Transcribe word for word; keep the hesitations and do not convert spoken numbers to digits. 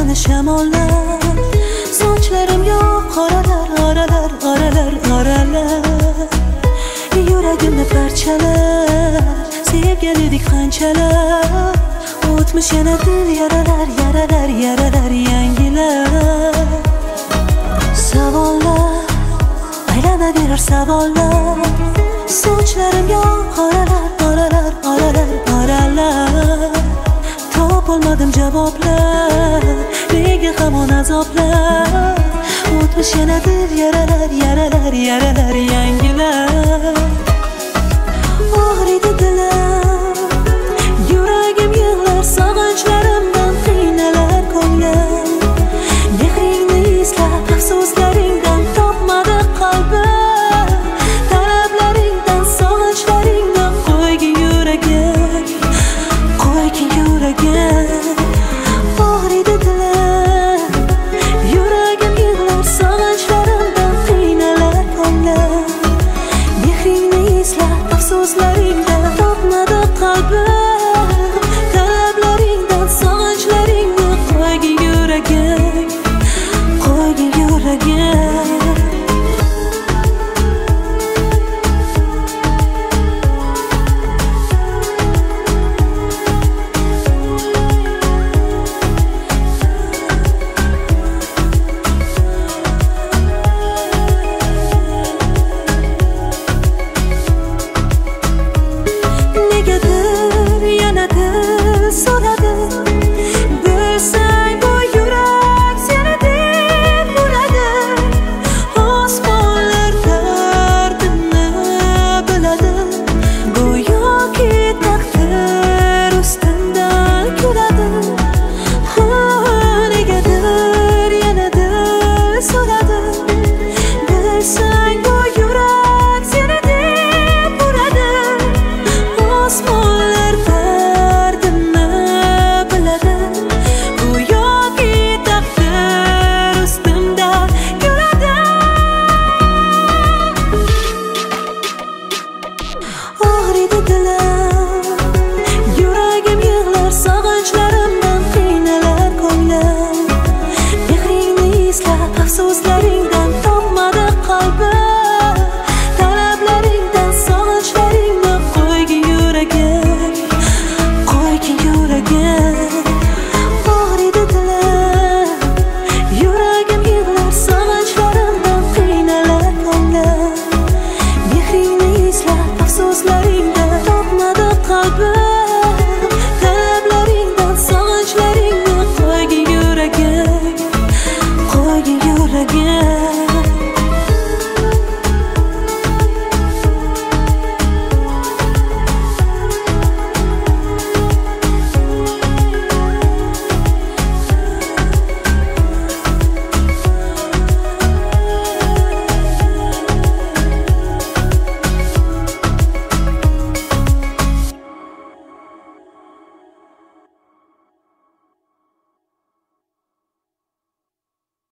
meni shamollar. Sochlarim yo'q qoralar, oralar, oralar, oralar. Yuragimni parchalar, sevgan edik qanchalar. O'tmish yana dil yaralar, yaralar, yaralar, yangilar. Savollar, aylanaverar savollar. Sochlarim yo'q qoralar, oralar, oralar, oralar. Topolmadim javoblar, nega hamon azoblar. O'tmish yana dil yaralar, yaralar, yaralar, yangilar. Og'riydi dilim, yuragim yig'lar, sog'inchlarimdan qiynalar ko'nglim. Mehringni eslab, afsuslaringdan topmadi qalbim. Talablaringdan, sog'inchlaringdan qo'ygin yuragim, qo'ygin yuragim. Og'riydi dilim, yuragim yig'lar, sog'inchlarimdan qiynalar ko'nglim. Mehringni eslab, afsuslaringdan topmadi qalbim. Talablaringdan, sog'inchlaringni qo'ygin yuragim, qo'ygin yuragim. Negadir yana dil so'radi, bilsang bu yurak seni deb uradi. Osmonlar dardini biladi, go'yoki taqdir ustimdan kuladi. Negadir yana dil so'radi, bilsang bu yurak seni deb uradi. Osmonlar dardimni biladi, go'yoki taqdir ustimdan kuladi. Og'riydi dilim, yuragim yig'lar, sog'inchlarimdan qiynalar ko'nglim. Mehringni eslab, afsuslaringdan topmadi qalbim. Talablaringdan, sog'inchlaringni qo'ygin yuragim, qo'ygin yuragim. Og'riydi dilim, yuragim yig'lar, sog'inchlarimdan qiynalar ko'nglim. Mehringni eslab, afsuslaringdan topmadi qalbim. Talablaringdan, sog'inchlaringni qo'ygin yuragim, qo'ygin yuragim.